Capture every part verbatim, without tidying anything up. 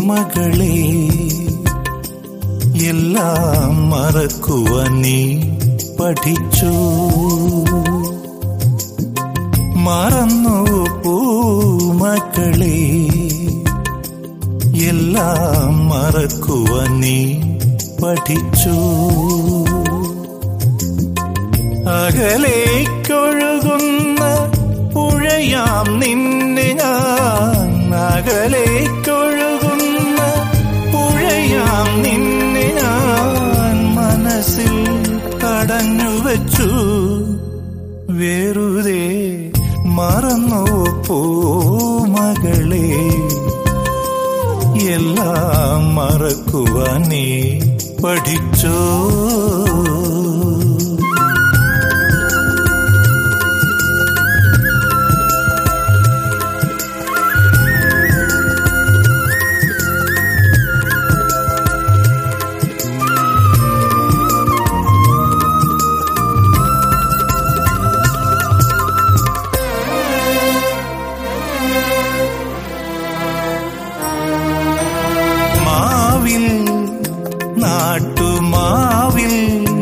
മകളെ, എല്ലാം മറക്കുവാൻ നീ പഠിച്ചു. മറന്നു പൂമകളെ, എല്ലാം മറക്കുവാൻ നീ പഠിച്ചു. അകലേക്കൊഴുകുന്ന പുഴയാം നിന്നെ ഞാൻ, അകലേക്കൊഴുകുന്ന പുഴയാം നിന്നെ ഞാൻ മനസ്സിൽ തടഞ്ഞു വച്ചു. വെറുതെ മറന്നു പൂമകളെ, എല്ലാം മറക്കുവാൻ നീ പഠിച്ചോ. നാട്ടുമാവിൽ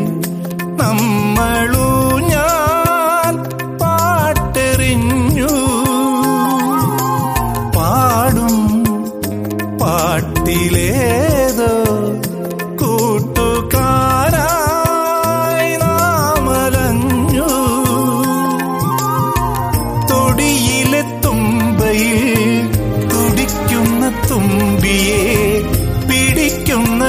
നമ്മളൂ ഞാൻ പാട്ടെറിഞ്ഞു. പാടും പാട്ടിലേതോ കൂട്ടുകാരായി നാമലഞ്ഞു. തൊടിയിലെ തുമ്പയിൽ തുടിക്കുന്ന തുമ്പിയെ പിടിക്കുന്ന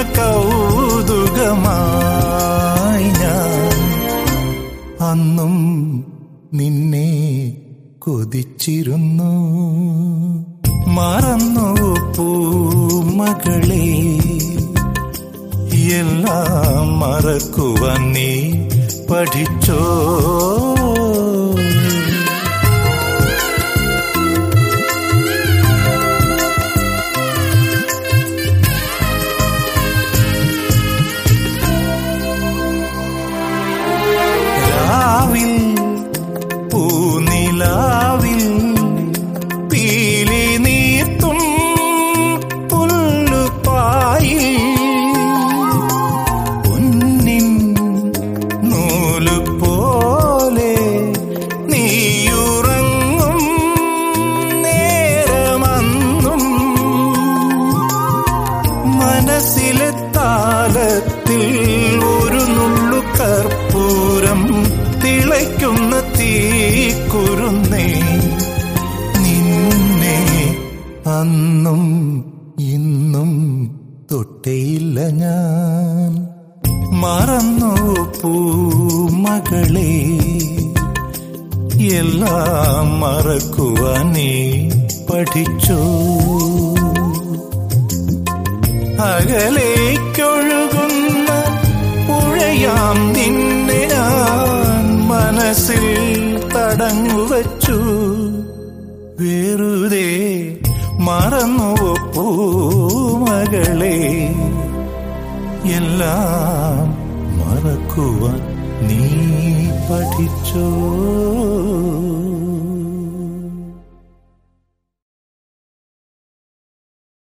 കൗതുകമായി ഞാൻ അന്നും നിന്നെ കൊതിച്ചിരുന്നു. മറന്നു പൂമകളെ, എല്ലാം മറക്കുവാൻ നീ പഠിച്ചോ. പൂനിലാവിൽ പീലി നീർത്തും പുല്ലുപായിൽ പൊന്നിൻ നൂലുപോലെ നീയുറങ്ങും നേരമന്നും മനസ്സിലെ താളത്തിൽ ഒരു നുള്ളു കർപ്പൂരം തിളയ്ക്കുന്ന തീക്കുരുന്നേ. നിന്നെ അന്നും ഇന്നും തൊട്ടേയില്ല ഞാൻ. മറന്നു പൂമകളെ, എല്ലാം മറക്കുവാൻ നീ പഠിച്ചോ. അകലേക്കൊഴുകുന്ന പുഴയാം നിന്നെ ഞാൻ മനസ്സിൽ തടഞ്ഞു വച്ചു. വെറുതെ മറന്നു പൂമകളെ, എല്ലാം മറക്കുവാൻ നീ പഠിച്ചോ.